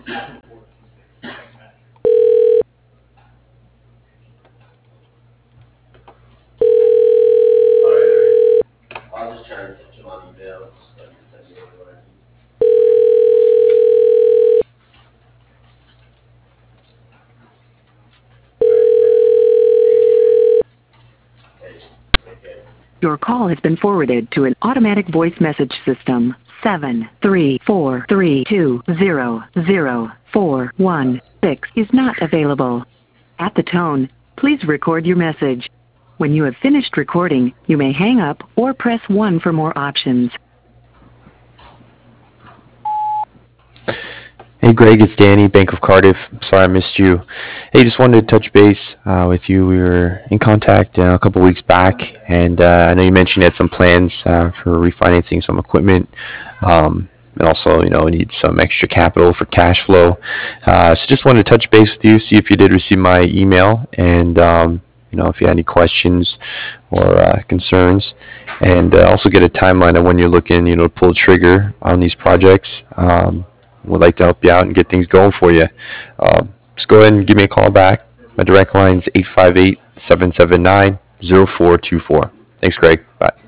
I'll just try and catch him on email. Just like send me over what I need. Okay. Your call has been forwarded to an automatic voice message system. 73432000416 is not available. At the tone, please record your message. When you have finished recording, you may hang up or press 1 for more options. Hey Greg, it's Danny, Bank of Cardiff. Sorry I missed you. Hey, just wanted to touch base with you. We were in contact a couple weeks back, and I know you mentioned you had some plans for refinancing some equipment, and also, need some extra capital for cash flow. So just wanted to touch base with you, see if you did receive my email, and if you had any questions or concerns, and also get a timeline on when you're looking, to pull the trigger on these projects. Would like to help you out and get things going for you. Just go ahead and give me a call back. My direct line is 858-779-0424. Thanks, Greg. Bye.